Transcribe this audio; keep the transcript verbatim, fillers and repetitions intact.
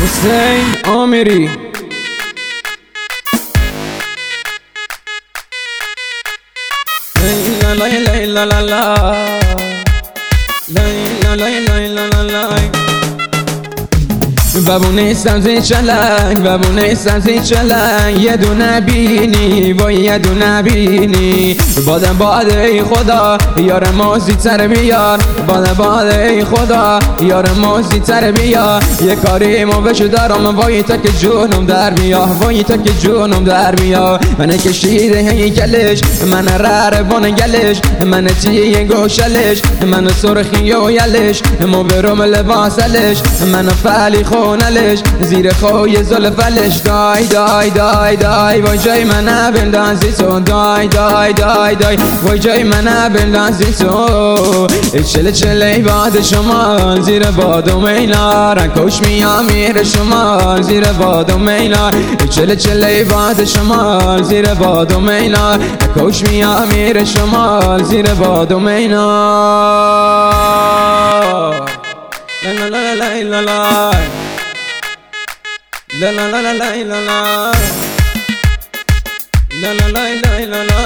حسین آمری لا لا لا لا لا لا لا لا لا لا لا بابونه سبزی چلنگ بابونه سبزی چلنگ یه دونه بینی وای یه دونه بینی بادم باد ای خدا یار موزی تر بیار بادم باد ای خدا یار موزی تر بیار یه کاری ما بشو دارم وای تا که جونم در بیا وای تا که جونم در بیا من کشیده هی گلش من رر بان گلش من تیه گوشلش من سرخی و یلش مو برم لباسلش من فعلی خونلش زیر خوی زلفلش دای دای دای دای وای جای من بندازی تو دای دای دای دای وای جای من بندازی تو چله چله باد شما زیر بادم اینا رنگوش میام میره شما زیر بادم اینا چله چله باد شما زیر بادم اینا رنگوش میام میره شما زیر بادم اینا لا لا لا لا لا لا لا لا لا لا لا لا لا لا لا لا